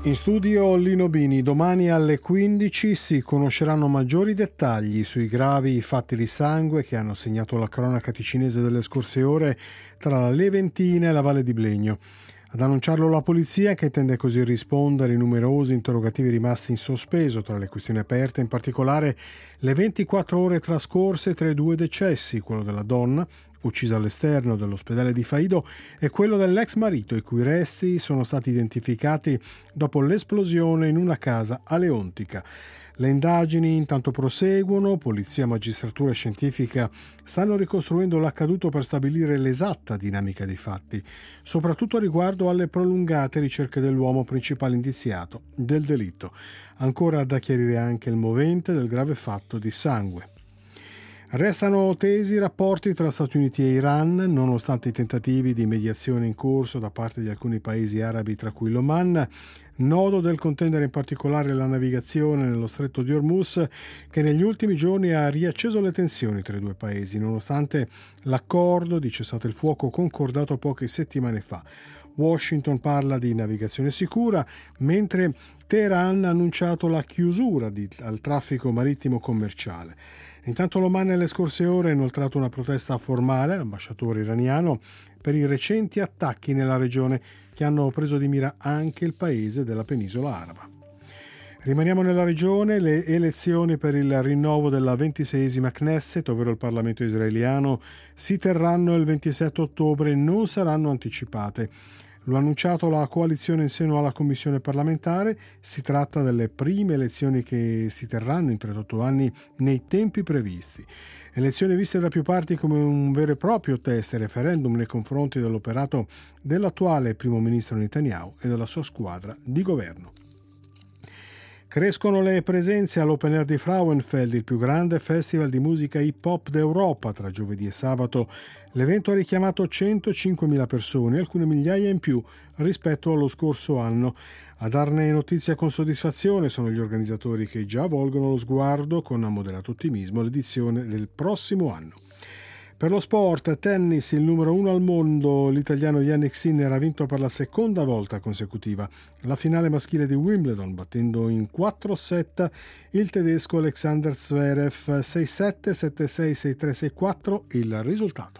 In studio Lino Bini, domani alle 15 si conosceranno maggiori dettagli sui gravi fatti di sangue che hanno segnato la cronaca ticinese delle scorse ore tra la Leventina e la Valle di Blegno. Ad annunciarlo la polizia, che intende così rispondere ai numerosi interrogativi rimasti in sospeso tra le questioni aperte, in particolare le 24 ore trascorse tra i due decessi, quello della donna uccisa all'esterno dell'ospedale di Faido e quello dell'ex marito, i cui resti sono stati identificati dopo l'esplosione in una casa a Leontica. Le indagini intanto proseguono, polizia, magistratura e scientifica stanno ricostruendo l'accaduto per stabilire l'esatta dinamica dei fatti, soprattutto riguardo alle prolungate ricerche dell'uomo principale indiziato del delitto. Ancora da chiarire anche il movente del grave fatto di sangue. Restano tesi i rapporti tra Stati Uniti e Iran, nonostante i tentativi di mediazione in corso da parte di alcuni paesi arabi, tra cui l'Oman, nodo del contendere in particolare la navigazione nello stretto di Hormuz, che negli ultimi giorni ha riacceso le tensioni tra i due paesi, nonostante l'accordo di cessate il fuoco concordato poche settimane fa. Washington parla di navigazione sicura, mentre Teheran ha annunciato la chiusura al traffico marittimo commerciale. Intanto l'Oman nelle scorse ore ha inoltrato una protesta formale all'ambasciatore iraniano per i recenti attacchi nella regione che hanno preso di mira anche il paese della penisola araba. Rimaniamo nella regione. Le elezioni per il rinnovo della 26esima Knesset, ovvero il Parlamento israeliano, si terranno il 27 ottobre e non saranno anticipate. Lo ha annunciato la coalizione in seno alla commissione parlamentare. Si tratta delle prime elezioni che si terranno in 38 anni nei tempi previsti. Elezioni viste da più parti come un vero e proprio test e referendum nei confronti dell'operato dell'attuale primo ministro Netanyahu e della sua squadra di governo. Crescono le presenze all'Open Air di Frauenfeld, il più grande festival di musica hip hop d'Europa. Tra giovedì e sabato l'evento ha richiamato 105.000 persone, alcune migliaia in più rispetto allo scorso anno. A darne notizia con soddisfazione sono gli organizzatori, che già volgono lo sguardo con moderato ottimismo l'edizione del prossimo anno. Per lo sport, tennis, il numero 1 al mondo, l'italiano Jannik Sinner ha vinto per la seconda volta consecutiva la finale maschile di Wimbledon, battendo in 4 set il tedesco Alexander Zverev 6-7, 7-6, 6-3, 6-4 il risultato.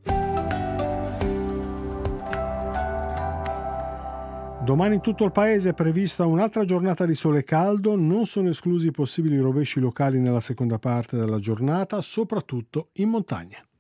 Domani in tutto il paese è prevista un'altra giornata di sole caldo, non sono esclusi possibili rovesci locali nella seconda parte della giornata, soprattutto in montagna.